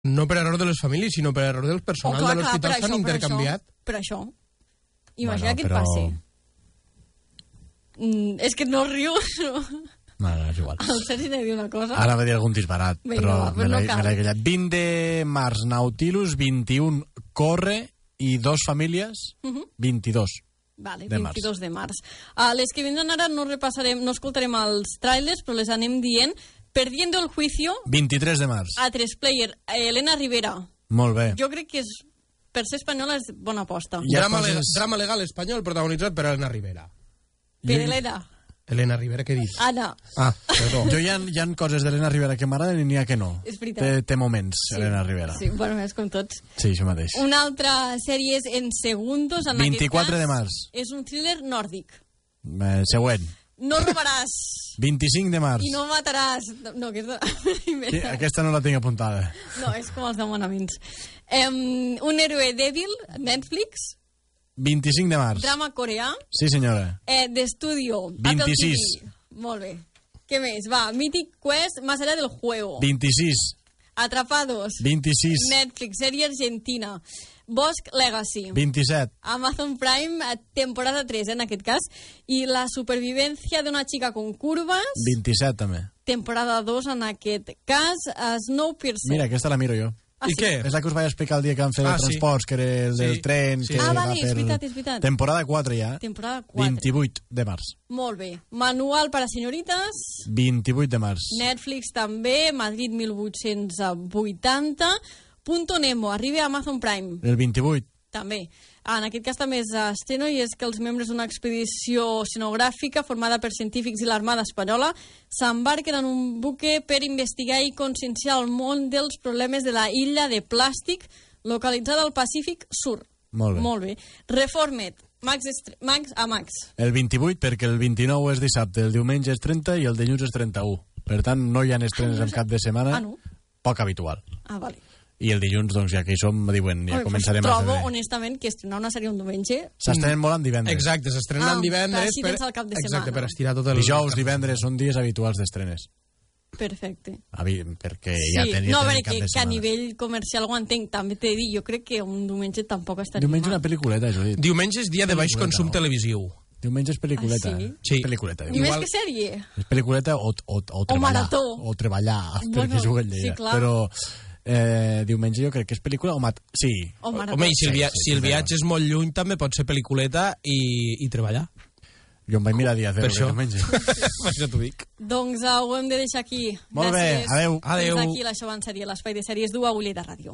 No per error de les famílies, sinó per error del personal de l'hospital s'han intercanviat. Per això. Imagina que et passi. És que no riu. No, és igual. El Sergi n'ha dit una cosa. Ara va dir algun disbarat, però me l'he callat. 20 de març, Nautilus, 21, Corre, i 2 famílies, 22. Vale, 22 de març. Les que vindran ara no repassarem, no escoltarem els trailers, però les anem dient. Perdiendo el juicio. 23 de març. A 3Player, Elena Rivera. Molt bé. Jo crec que per ser espanyola és bona aposta. Drama legal espanyol protagonitzat per Elena Rivera. Per Elena. Elena Rivera, què dius? Anna. Perdó. Jo hi ha coses d'Elena Rivera que m'agraden i n'hi ha que no. És veritat. Té moments, sí. Elena Rivera. Sí, bueno, és com tots. Sí, això mateix. Una altra sèrie és En Segundos. En 24 de març. És un thriller nòrdic. Següent. No robaràs. 25 de març. I no mataràs. No, aquesta... Sí, aquesta no la tinc apuntada. No, és com els demanaments. Un héroe dèbil, Netflix. 25 de març. Drama coreà. Sí, senyora. D'estudio. 26. Molt bé. Què més? Va, Mythic Quest, Más allá del juego. 26. Atrapados. 26. Netflix, sèrie argentina. Bosc Legacy. 27. Amazon Prime, temporada 3, en aquest cas. I La supervivencia de una chica con curvas. 27, també. Temporada 2, en aquest cas. Snowpiercer. Mira, aquesta la miro jo. I què? És la que us vaig explicar el dia que vam fer de transports, que era el del tren. Sí. Que vale, és veritat. Temporada 4 ja. Temporada 4. 28 de març. Molt bé. Manual para señoritas. 28 de març. Netflix també, Madrid 1880. Punto Nemo, arriba a Amazon Prime. El 28. També. En aquest cas també és estreno i és que els membres d'una expedició oceanogràfica formada per científics i l'Armada Espanyola s'embarquen en un buque per investigar i conscienciar el món dels problemes de la illa de plàstic localitzada al Pacífic Sur. Molt bé. Molt bé. Reformed, Max. El 28, perquè el 29 és dissabte, el diumenge és 30 i el dilluns és 31. Per tant, no hi ha estrenes en cap de setmana. No? Poc habitual. Vale. I el dilluns, doncs, ja que hi som, diuen, ja començarem a trobo, honestament, que estrenar una sèrie un diumenge... S'estrenen molt en divendres. Exacte, s'estrenen en divendres. Així tens el cap de setmana. Exacte, per estirar tot el... Dijous, divendres, són dies habituals d'estrenes. Perfecte. Perquè ja tenia no, cap de setmana. Que a nivell comercial ho entenc. També t'he dit, jo crec que un diumenge tampoc estaria Diumenge una pel·lículeta, Judit. Diumenge és dia de baix consum televisiu. Diumenge és pel·lículeta. Sí? Pel·lículeta. I més que sèrie. És pel·lículeta o treballar. marató. O treballar, perquè juguen lleida. Sí, clar. Però... diumenge jo crec que és pel·lícula sí. Home, i si el viatge és molt lluny també pot ser pel·lículeta i treballar. Jo em vaig mirar dia zero que diumenge. Per això t'ho dic. Doncs ho hem de deixar aquí. Molt bé, adeu. Fins aquí l'Això va en sèrie, l'espai de sèries d'U a Lleida Ràdio.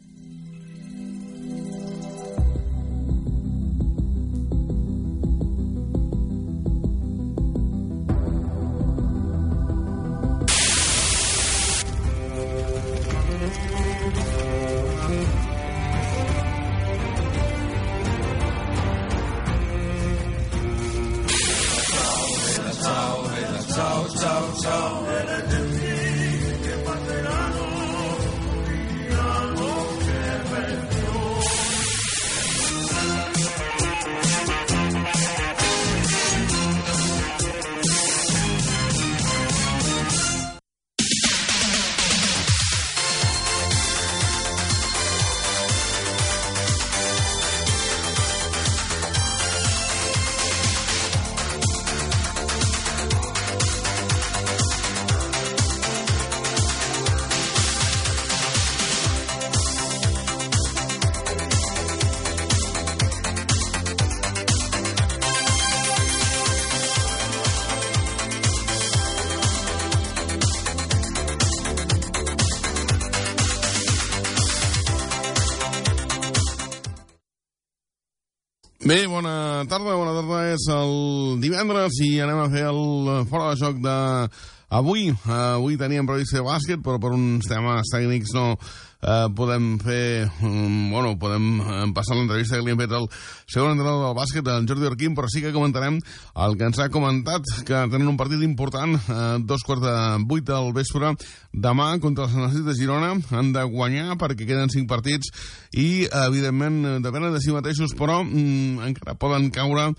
Bé, bona tarda, és el divendres i anem a fer el fora de joc d'avui. Avui teníem previst fer bàsquet, però per uns temes tècnics no podem fer... podem passar l'entrevista que li hem fet al segon entrenador del bàsquet, el Jordi Orquín, però sí que comentarem el que ens ha comentat, que tenen un partit important, 7:45 del vespre, demà contra el Sant Narcís de Girona. Han de guanyar perquè queden 5 partits i, evidentment, depenen de si mateixos, però encara poden caure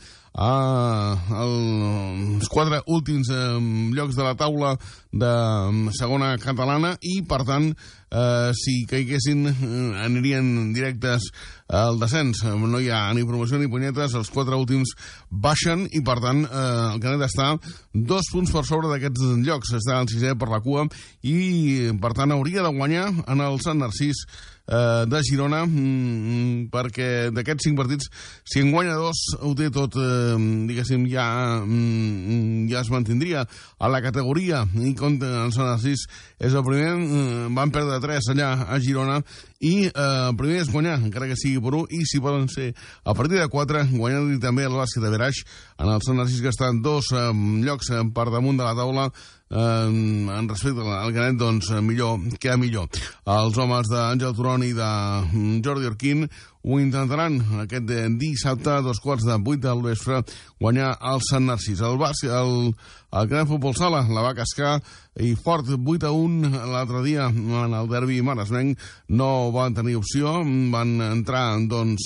als 4 últims llocs de la taula de segona catalana i, per tant, si caiguessin anirien directes al descens. No hi ha ni promoció ni punyetes, els 4 últims baixen i per tant el Canet està 2 punts per sobre d'aquests llocs, està al 6è per la cua i per tant hauria de guanyar en el Sant Narcís de Girona, perquè d'aquests 5 partits, si en guanya 2, ho té tot, diguéssim, ja es mantindria a la categoria, i contra el Sant Narcís és el primer, van perdre 3 allà a Girona, i el primer és guanyar, encara que sigui per 1, i si poden ser a partir de 4, guanyant-li també el bàsquet de Beraix, en el Sant Narcís, que està en 2 llocs per damunt de la taula, en respecte al Canet, doncs millor que millor. Els homes d'Àngel Turon i de Jordi Orquín ho intentaran aquest dissabte a 7:15 del vespre guanyar el Sant Narcís. El Canet Futbol Sala la va cascar i fort 8-1 l'altre dia en el derbi maresmenc, no van tenir opció, van entrar doncs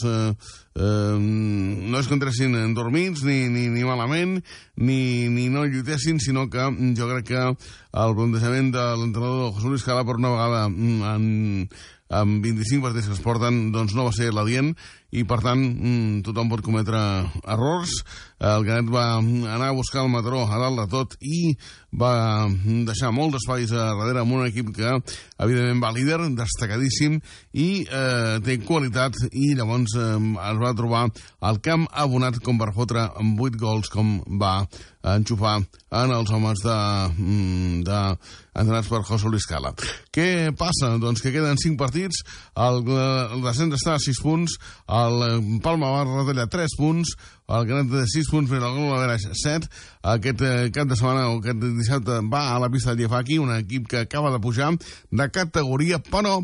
no és que entressin dormits ni malament ni no lluitessin, sinó que jo crec que el plantejament de l'entrenador José Luis Cala per una vegada amb 25 partits que es porten, doncs no va ser l'adient i per tant tothom pot cometre errors. El Canet va anar a buscar el Mataró a dalt de tot i va deixar molts espais a darrere amb un equip que evidentment va líder, destacadíssim i té qualitat, i llavors es va trobar el camp abonat com per fotre amb 8 gols com va enxufar en els homes entrenats per José Luis Cala. Què passa? Doncs que queden 5 partits, el descens està a 6 punts, el Palma va retallar 3 punts, el Canet de 6 punts més el Gol Beraix 7. Aquest cap de setmana o aquest dissabte va a la pista de Llefaqui, un equip que acaba de pujar de categoria, però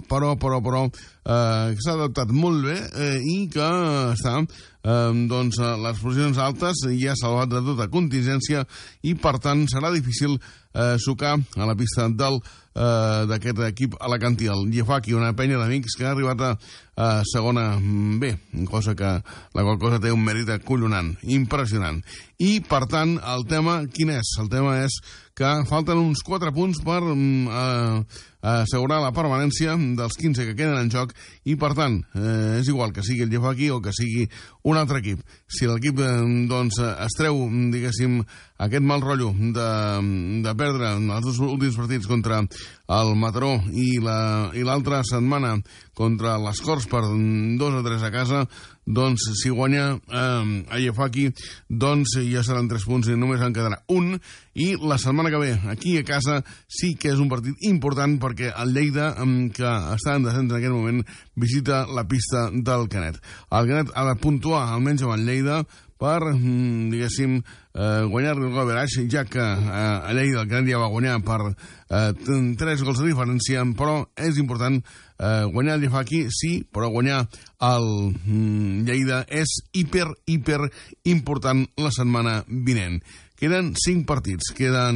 que s'ha adaptat molt bé i que està doncs les posicions altes i ha salvat de tota contingència i per tant serà difícil sucar a la pista d'aquest equip alacantí, el Llefaqui, una penya d'amics que ha arribat a segona B, la qual cosa té un mèrit acollonant, impressionant. I per tant el tema quin és? El tema és que falten uns 4 punts per assegurar la permanència dels 15 que queden en joc i per tant és igual que sigui el Llefaqui o que sigui un altre equip. Si l'equip doncs es treu, diguéssim, aquest mal rotllo de perdre els 2 últims partits contra el Mataró i l'altra setmana contra les Corts per 2-3 a casa, doncs si guanya a Llefaqui, doncs ja seran 3 punts i només en quedarà un, i la setmana que ve aquí a casa sí que és un partit important perquè el Lleida, que està en descens en aquest moment, visita la pista del Canet. El Canet ha de puntuar almenys amb el Lleida per, diguéssim, guanyar-li el Gol Beraix, ja que a Lleida el Canet ja va guanyar per 3 gols de diferència, però és important guanyar el Llefaqui, sí, però guanyar el Lleida és hiper important la setmana vinent. Queden 5 partits,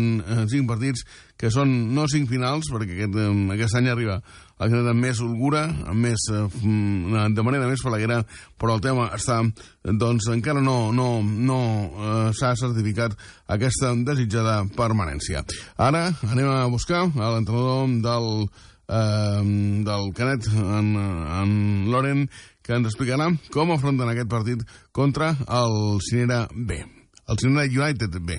que són no 5 finals, perquè aquest any arriba el Canet amb més holgura, de manera més falaguera, però el tema està, doncs encara no s'ha certificat aquesta desitjada permanència. Ara anem a buscar l'entrenador del Canet, en Loren, que ens explicarà com afronten aquest partit contra el Cinera B. El Cinera United B.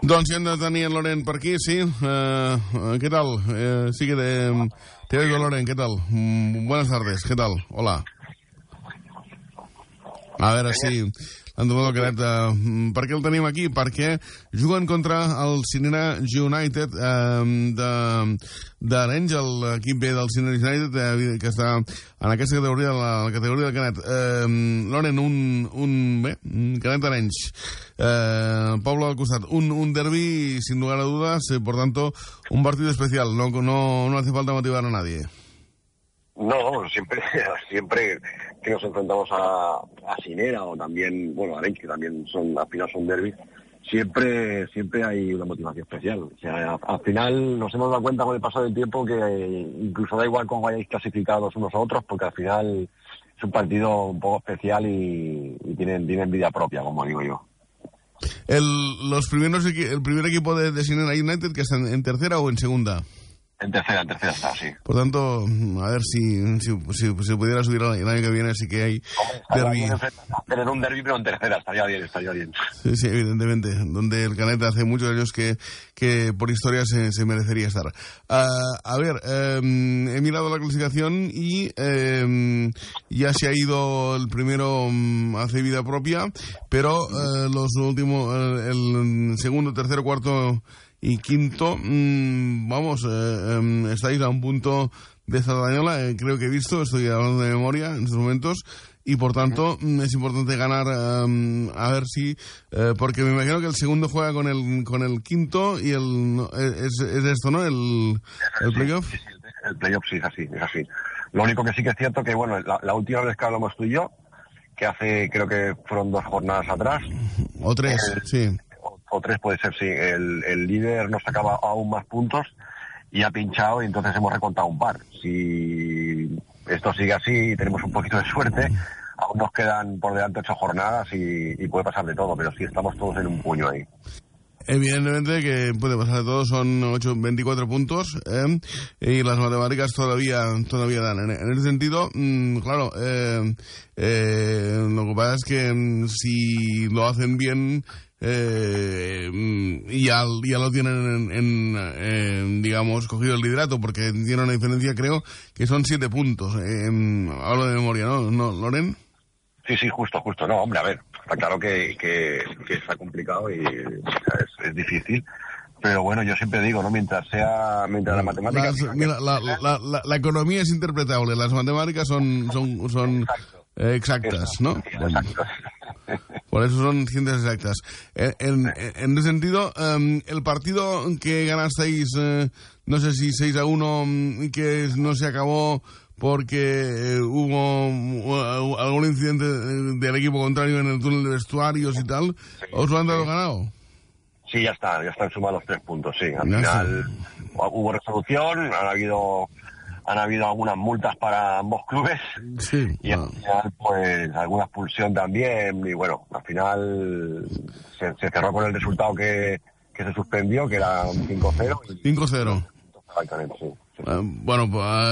Doncs ja hem de tenir el Loren per aquí, sí. ¿Qué tal? Sí que te oigo, Loren, ¿qué tal? Buenas tardes, ¿qué tal? Hola. A veure si... L'entrenador Canet, per què el tenim aquí? Perquè juguen contra el Cinera United d'Arenys, l'equip B del Cinera United, que està en aquesta categoria, la categoria del Canet. Loren, Canet Arenys, Poble del costat, un derbi sin lugar a dudas, por tanto, un partido especial, no hace falta motivar a nadie. No, siempre que nos enfrentamos a Cinera o también, bueno, a Arenys, que también al final son derbis, siempre hay una motivación especial. O sea, al final nos hemos dado cuenta con el paso del tiempo que incluso da igual cómo vayáis clasificados unos a otros, porque al final es un partido un poco especial y tienen vida propia, como digo yo. El primer equipo de Cinera United, que está en tercera o en segunda. En tercera está, sí. Por tanto, a ver si pudiera subir el año que viene, sí que hay derbi. Tener un derbi, pero en tercera, estaría bien. Sí, evidentemente, donde el Canet hace muchos años que por historia se merecería estar. A ver, he mirado la clasificación y ya se ha ido el primero, hace vida propia, pero los últimos, el segundo, tercero, cuarto y quinto, estáis a un punto de Cerdañola, creo que he visto, estoy hablando de memoria en estos momentos, y por tanto es importante ganar, a ver si, porque me imagino que el segundo juega con el quinto y es esto, ¿no? El playoff. Sí, el playoff sí, es así. Lo único que sí que es cierto que, bueno, la última vez que hablamos tú y yo, que hace, creo que fueron 2 jornadas atrás. O 3, sí. O 3 puede ser, sí. El líder nos sacaba aún más puntos y ha pinchado y entonces hemos recontado un par. Si esto sigue así y tenemos un poquito de suerte, aún nos quedan por delante 8 jornadas y puede pasar de todo, pero sí estamos todos en un puño ahí. Evidentemente que puede pasar de todo, son 24 puntos, y las matemáticas todavía dan. En ese sentido, claro, lo que pasa es que si lo hacen bien, ya lo tienen digamos, cogido el liderato, porque tiene una diferencia, creo, que son 7 puntos. Hablo de memoria, ¿no, Loren? Sí, justo. No, hombre, a ver, está claro que está complicado y es difícil. Pero bueno, yo siempre digo, ¿no? Mientras la matemática... La economía es interpretable, las matemáticas son exactas, ¿no? Exacto. Por eso son ciencias exactas. En ese sentido, el partido que ganasteis, no sé si 6-1, que no se acabó porque hubo algún incidente del equipo contrario en el túnel de vestuarios y tal, ¿os lo han dado ganado? Sí, ya están sumados los 3 puntos, sí. Al final hubo resolución, han habido algunas multas para ambos clubes, sí, y al final pues alguna expulsión también, y bueno, al final se cerró con el resultado que se suspendió, que era un 5-0. 5-0. Sí. Bueno,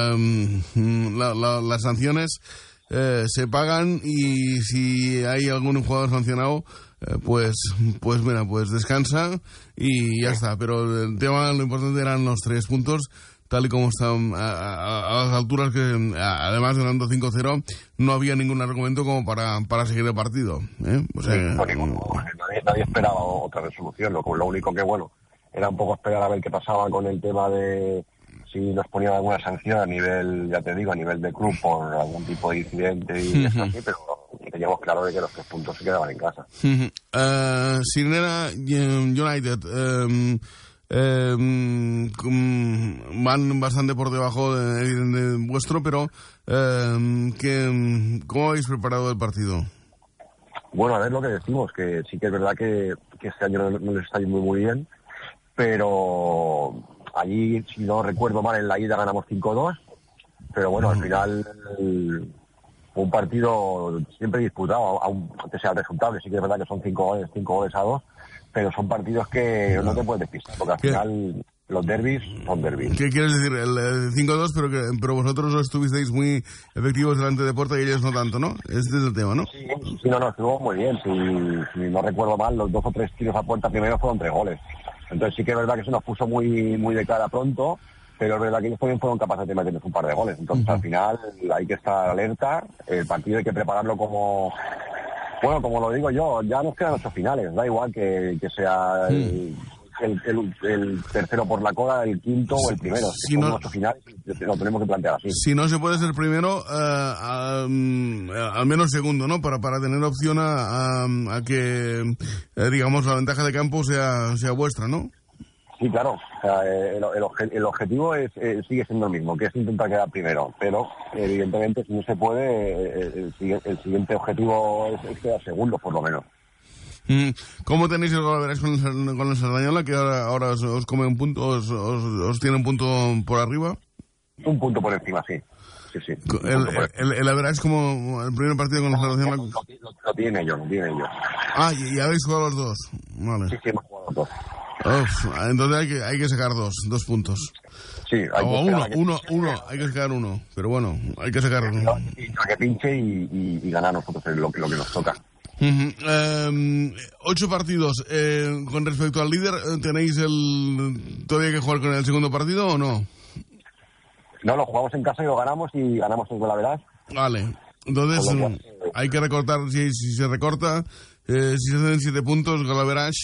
las sanciones se pagan, y si hay algún jugador sancionado, pues descansa y ya está. Pero el tema, lo importante eran los 3 puntos, tal y como están a las alturas, que además ganando 5-0 no había ningún argumento como para seguir el partido, ¿eh? O sea, nadie esperaba otra resolución. Lo único que, bueno, era un poco esperar a ver qué pasaba con el tema de si nos ponían alguna sanción a nivel, ya te digo, a nivel de club por algún tipo de incidente y eso así, pero teníamos claro de que los 3 puntos se quedaban en casa. Cinera United van bastante por debajo de vuestro, pero ¿cómo habéis preparado el partido? Bueno, a ver lo que decimos, que sí que es verdad que este año no les está yendo muy bien, pero allí, si no recuerdo mal, en la ida ganamos 5-2, pero bueno, al final fue un partido siempre disputado, aunque sea el resultado, que sí que es verdad que son 5 goles a 2, pero son partidos que no te puedes despistar, porque al final los derbis son derbis. ¿Qué quieres decir? El 5-2, pero vosotros estuvisteis muy efectivos delante de puerta y ellos no tanto, ¿no? Este es el tema, ¿no? Sí, no, estuvo muy bien. Si no recuerdo mal, los 2 o 3 tiros a puerta primero fueron 3 goles. Entonces sí que es verdad que se nos puso muy, muy de cara pronto, pero es verdad que ellos también fueron capaces de meternos un par de goles. Entonces al final hay que estar alerta, el partido hay que prepararlo como... Bueno, como lo digo yo, ya nos quedan 8 finales, da igual que sea el tercero por la cola, el quinto o el primero. Si son 8 finales, lo tenemos que plantear así. Si no se puede ser primero, al menos segundo, ¿no? Para tener opción a que, digamos, la ventaja de campo sea vuestra, ¿no? Sí, claro. O sea, el objetivo sigue siendo el mismo, que es intentar quedar primero. Pero, evidentemente, si no se puede, el siguiente objetivo es quedar segundo, por lo menos. ¿Cómo tenéis el gol con el Sardañola, que ahora os come un punto, os tiene un punto por arriba? Un punto por encima, sí. Sí. El average es como el primer partido con el Sardañola. Lo tiene ellos. Ah, y habéis jugado los dos. Vale. Sí, hemos jugado los dos. Entonces hay que sacar 2 puntos. Sí, hay que uno, hay que sacar 1, pero bueno, hay que sacar uno. Que pinche y ganar nosotros lo que nos toca. 8 partidos. Con respecto al líder, ¿tenéis todavía que jugar con el segundo partido o no? No, lo jugamos en casa y lo ganamos en golaveraje. Vale, entonces hay que recortar, si se recorta, si se hacen 7 puntos, golaveraje,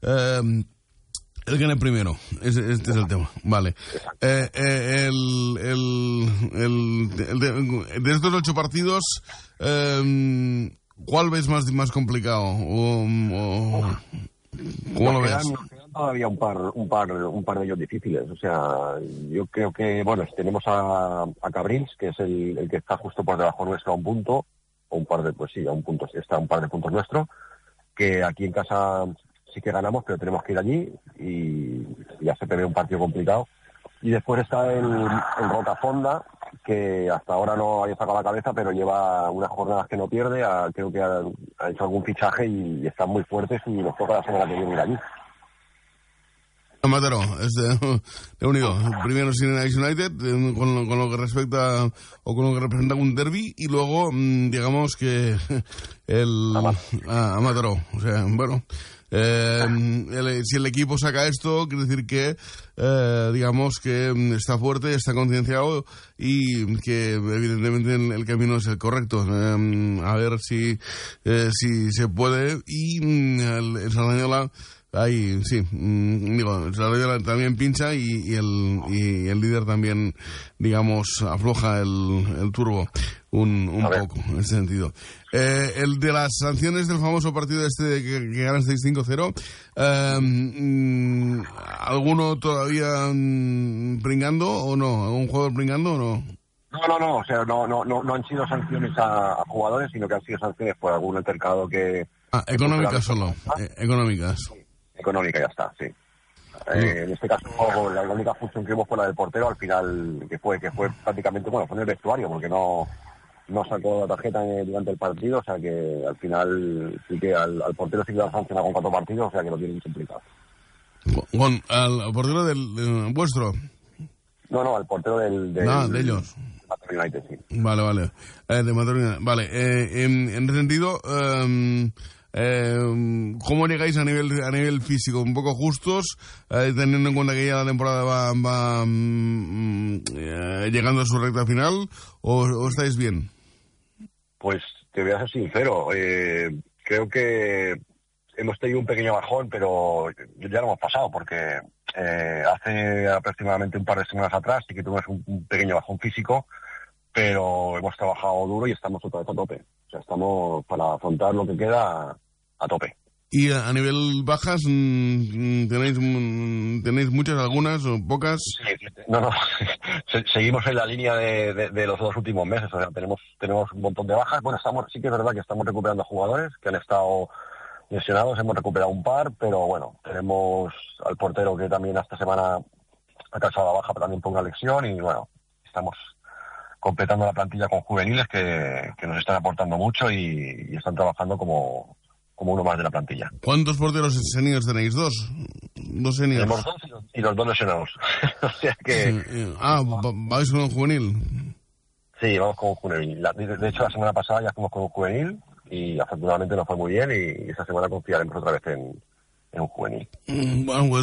el gana primero. Este es el tema. Vale. De estos 8 partidos, ¿cuál ves más complicado? ¿Cómo lo ves? Nos quedan todavía un par de ellos difíciles. O sea, yo creo que, bueno, tenemos a Cabrils, que es el que está justo por debajo nuestro a un punto, o un par de, pues sí, a un punto, está a un par de puntos nuestro, que aquí en casa sí que ganamos, pero tenemos que ir allí y ya se prevé un partido complicado. Y después está el Rocafonda, que hasta ahora no había sacado la cabeza, pero lleva unas jornadas que no pierde, creo que ha hecho algún fichaje y están muy fuertes y nos toca la semana que viene ir allí. Mataró, de unido. Primero Sydney United, con lo que respecta o con lo que representa un derbi, y luego, digamos que a Mataró. O sea, bueno, si el equipo saca esto, quiere decir que, digamos que está fuerte, está concienciado y que evidentemente el camino es el correcto. A ver si se puede. Y el Sardañola, ahí sí, digo, el Sardañola también pincha y el líder también, digamos, afloja el turbo un poco, en ese sentido. El de las sanciones del famoso partido que ganasteis 5-0, ¿alguno todavía pringando o no? ¿Algún jugador pringando o no? No, o sea, no han sido sanciones a jugadores, sino que han sido sanciones por algún altercado que... económicas solo, económicas. Sí, económica, ya está, sí. En este caso, la única función que hubo fue la del portero, al final, que fue prácticamente, bueno, fue en el vestuario, porque no sacó la tarjeta durante el partido, o sea que al final sí que al portero sí que lo han sancionado con 4 partidos, o sea que lo tienen complicado. ¿Al portero del vuestro? No, al portero de ellos. Mataró United, sí. Vale. De Mataró United. Vale, en ese sentido, ¿cómo llegáis a nivel físico? ¿Un poco justos? Teniendo en cuenta que ya la temporada va llegando a su recta final, ¿o estáis bien? Pues te voy a ser sincero, creo que hemos tenido un pequeño bajón, pero ya lo hemos pasado, porque hace aproximadamente un par de semanas atrás sí que tuvimos un pequeño bajón físico, pero hemos trabajado duro y estamos otra vez a tope. O sea, estamos para afrontar lo que queda a tope. ¿Y a nivel bajas tenéis muchas, algunas o pocas? Sí, no. Seguimos en la línea de los 2 últimos meses. O sea, tenemos un montón de bajas. Bueno, sí que es verdad que estamos recuperando jugadores que han estado lesionados. Hemos recuperado un par, pero bueno, tenemos al portero que también esta semana ha causado la baja también por una lesión y bueno, estamos completando la plantilla con juveniles que nos están aportando mucho y están trabajando como uno más de la plantilla. ¿Cuántos porteros seniors tenéis? ¿2? ¿2 seniors? Tenemos 2 y los dos lesionados. O sea que... ¿vais con un juvenil? Sí, vamos con un juvenil. De hecho, la semana pasada ya fuimos con un juvenil y afortunadamente nos fue muy bien y esta semana confiaremos otra vez en un juvenil. Bueno, pues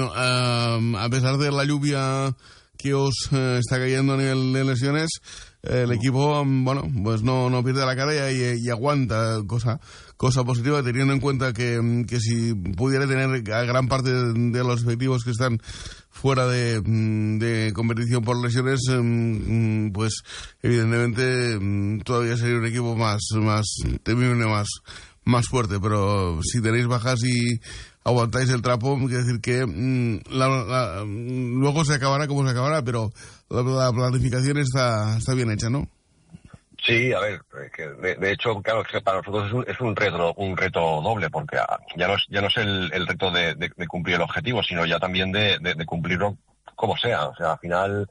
a pesar de la lluvia que os está cayendo a nivel de lesiones, el equipo, bueno, pues no pierde la cara y aguanta, cosa positiva, teniendo en cuenta que si pudiera tener a gran parte de los efectivos que están fuera de competición por lesiones, pues evidentemente todavía sería un equipo más temible, más fuerte, pero si tenéis bajas y aguantáis el trapo, quiere decir que luego se acabará como se acabará, pero la planificación está bien hecha, ¿no? Sí, a ver, que de hecho, claro, que para nosotros es un reto doble, porque ya no es el reto de cumplir el objetivo, sino ya también de cumplirlo como sea. O sea, al final,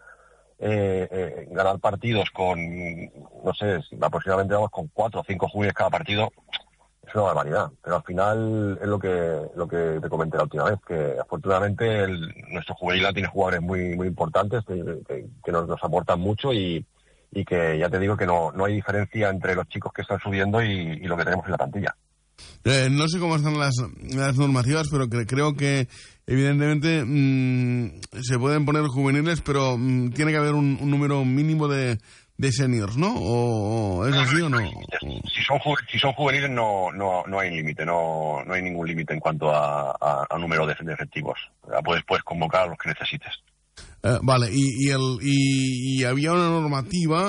ganar partidos con, no sé, aproximadamente vamos con 4 o 5 juveniles cada partido, es una barbaridad, pero al final es lo que te comenté la última vez, que afortunadamente nuestro juvenil tiene jugadores muy muy importantes que nos aportan mucho y que ya te digo que no hay diferencia entre los chicos que están subiendo y lo que tenemos en la plantilla. No sé cómo están las normativas, pero creo que evidentemente se pueden poner juveniles, pero tiene que haber un número mínimo de seniors, ¿no? ¿O es así o no? Si son juveniles no hay límite, no hay ningún límite en cuanto a número de efectivos. Puedes convocar a los que necesites. Vale, y había una normativa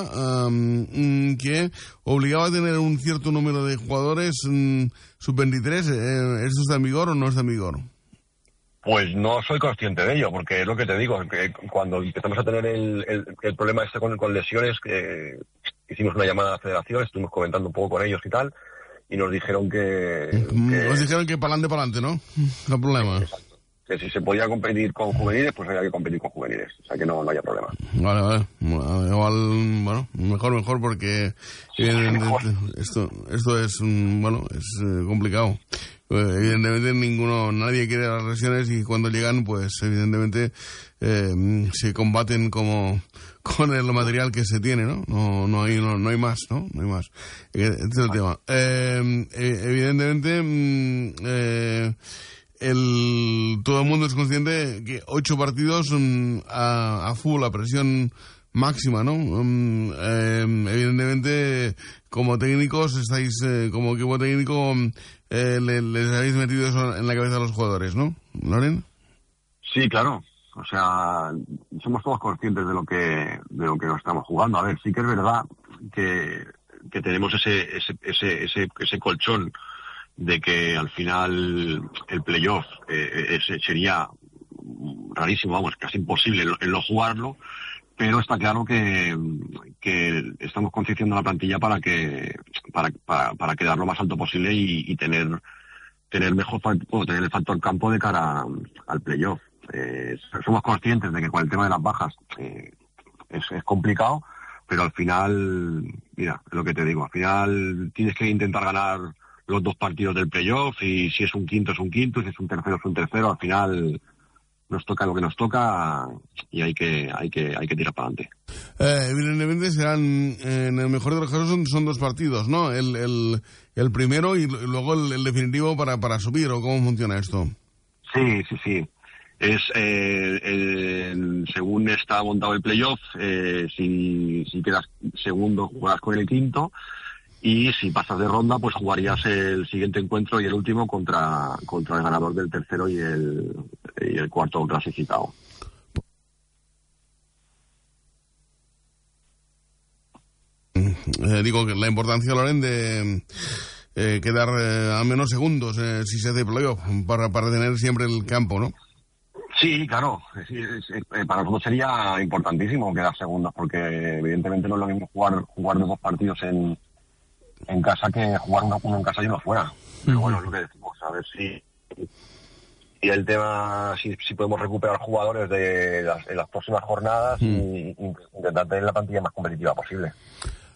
que obligaba a tener un cierto número de jugadores sub-23. ¿Esto está en vigor o no está en vigor? Pues no soy consciente de ello, porque es lo que te digo, que cuando empezamos a tener el problema este con lesiones, que hicimos una llamada a la federación, estuvimos comentando un poco con ellos y tal, y nos dijeron que nos dijeron que para adelante, ¿no? No hay problema. Exacto. Que si se podía competir con juveniles, pues había que competir con juveniles, o sea que no haya problema. Vale. Igual, bueno, mejor porque esto es, es complicado. Evidentemente nadie quiere las lesiones y cuando llegan, pues evidentemente se combaten como con el material que se tiene, ¿no? No hay más, ¿no? No hay más. Este es el tema. Evidentemente, todo el mundo es consciente que 8 partidos a full, a presión máxima, ¿no? Evidentemente, como técnicos estáis, como equipo técnico, les habéis metido eso en la cabeza a los jugadores, ¿no, Loren? Sí, claro. O sea, somos todos conscientes de lo que nos estamos jugando. A ver, sí que es verdad que tenemos ese colchón de que al final el playoff sería rarísimo, vamos, casi imposible el no jugarlo, pero está claro que estamos concienciando la plantilla para quedar lo más alto posible y tener mejor, tener el factor campo de cara al playoff. Somos conscientes de que con el tema de las bajas es complicado, pero al final, mira, es lo que te digo, al final tienes que intentar ganar los 2 partidos del playoff y si es un quinto es un quinto, si es un tercero es un tercero, al final nos toca lo que nos toca y hay que tirar para adelante. Evidentemente serán, en el mejor de los casos son 2 partidos, ¿no? El primero y luego el definitivo para subir, ¿o cómo funciona esto? Sí. Es según está montado el playoff, si quedas segundo jugarás con el quinto y si pasas de ronda pues jugarías el siguiente encuentro y el último contra el ganador del tercero y el cuarto clasificado. Digo que la importancia, Loren, de quedar al menos segundos si se hace playoff para tener siempre el campo, ¿no? Sí, claro. Para nosotros sería importantísimo quedar segundos porque evidentemente no es lo mismo jugar 2 partidos en casa que jugar uno en casa y uno fuera. Pero bueno, es lo que decimos, a ver si el tema, si podemos recuperar jugadores en las próximas jornadas y intentar tener la plantilla más competitiva posible.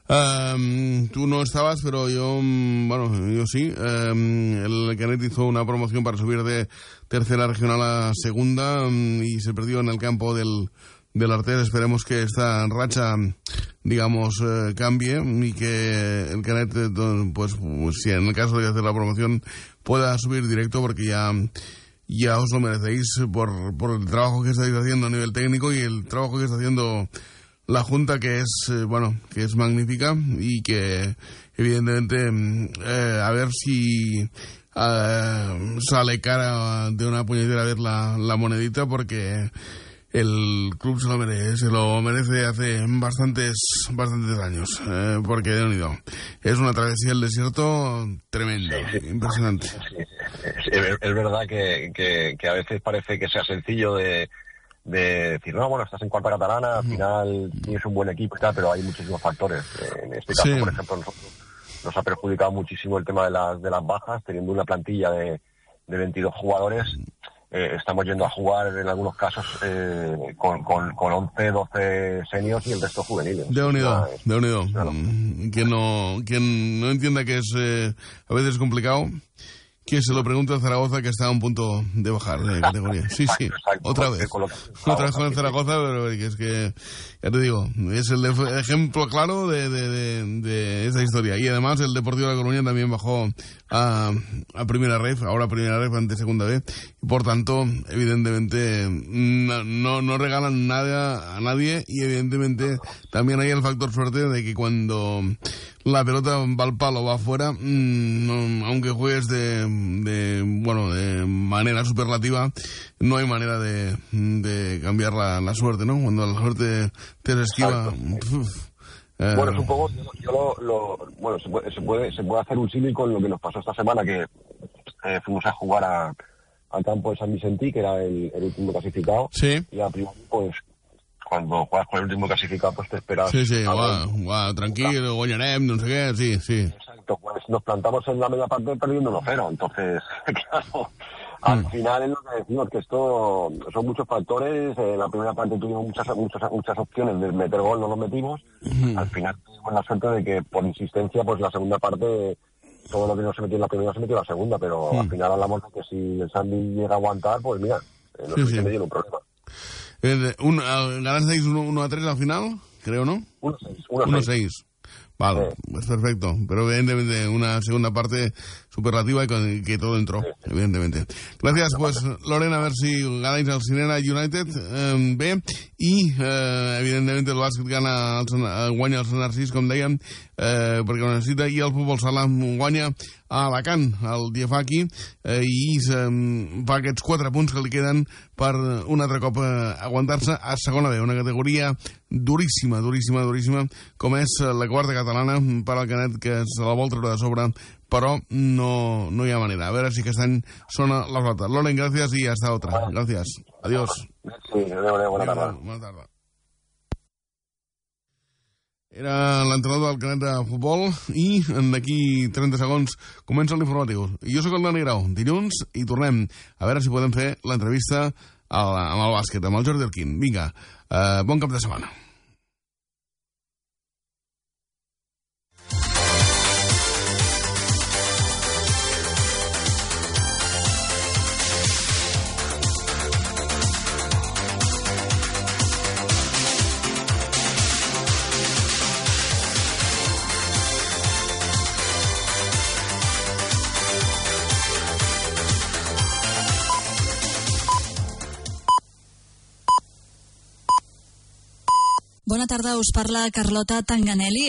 Tú no estabas, pero yo sí. El Canet hizo una promoción para subir de tercera regional a segunda y se perdió en el campo del Artés. Esperemos que esta racha, digamos, cambie y que el Canet, pues si en el caso de hacer la promoción, pueda subir directo, porque ya os lo merecéis por el trabajo que estáis haciendo a nivel técnico y el trabajo que está haciendo la Junta, que es magnífica, y que evidentemente a ver si sale cara de una puñetera vez la monedita, porque el club se lo merece hace bastantes años, porque de unido es una travesía del desierto tremenda, impresionante. Sí, es verdad que a veces parece que sea sencillo de decir, no, bueno, estás en cuarta catalana, al final tienes un buen equipo y tal, pero hay muchísimos factores. En este caso, por ejemplo, nos ha perjudicado muchísimo el tema de las bajas, teniendo una plantilla de 22 jugadores. Estamos yendo a jugar en algunos casos con 11, 12 seniors y el resto juveniles. De unido. Quien no entienda que es a veces complicado, que se lo pregunte a Zaragoza, que está a un punto de bajar de categoría. Sí, exacto. Otra vez con el Zaragoza, pero es que, ya te digo, es el ejemplo claro de esa historia. Y además el Deportivo de La Coruña también bajó a Primera Ref, ahora Primera Ref ante Segunda B, y por tanto, evidentemente, no regalan nada a nadie, y evidentemente también hay el factor suerte de que cuando la pelota va al palo, va afuera, aunque juegues de manera superlativa, no hay manera de cambiar la suerte, ¿no? Cuando la suerte te esquiva. Bueno, supongo, se puede hacer un símil con lo que nos pasó esta semana, que fuimos a jugar al campo de San Vicentí, que era el último clasificado. Sí. Y a priori, pues, cuando juegas con el último clasificado, pues te esperas. Sí, tranquilo, guanyarem, no sé qué, sí. Exacto, pues nos plantamos en la media parte perdiendo 1-0, entonces, claro, al final es lo que decimos, que esto son muchos factores. En la primera parte tuvimos muchas opciones de meter gol, no los metimos. Al final tuvimos la suerte de que, por insistencia, pues la segunda parte, todo lo que no se metió en la primera se metió en la segunda, pero al final hablamos de que si el Sandy llega a aguantar, pues mira, no se metió en un problema. ¿Ganasteis 1-3 al final? Creo, ¿no? 1-6. Vale, pues perfecto. Pero evidentemente una segunda parte superlativa y que todo entró, evidentemente. Gracias, pues, Lorena, a ver si ganáis al Cinera United B, i evidentemente el bàsquet guanya el Sant Narcís, com dèiem, perquè ho necessita, i el futbol sala guanya a Alacant, el Diafaki, i fa aquests 4 punts que li queden per un altre cop aguantar-se a segona B, una categoria duríssima, com és la quarta catalana per al Canet, que se la vol treure de sobre, però no hi ha manera. A veure si aquest any sona la flota. Loren, gràcies i hasta otra. Gràcies. Adiós. Sí, adéu, bona tarda. Bona tarda. Era l'entrenador del Canet de futbol i d'aquí 30 segons comença l'informatiu. Jo sóc el Dani Grau. Dilluns i tornem a veure si podem fer l'entrevista amb el bàsquet, amb el Jordi Arquín. Vinga, bon cap de setmana. Bona tarda, us parla Carlota Tanganelli.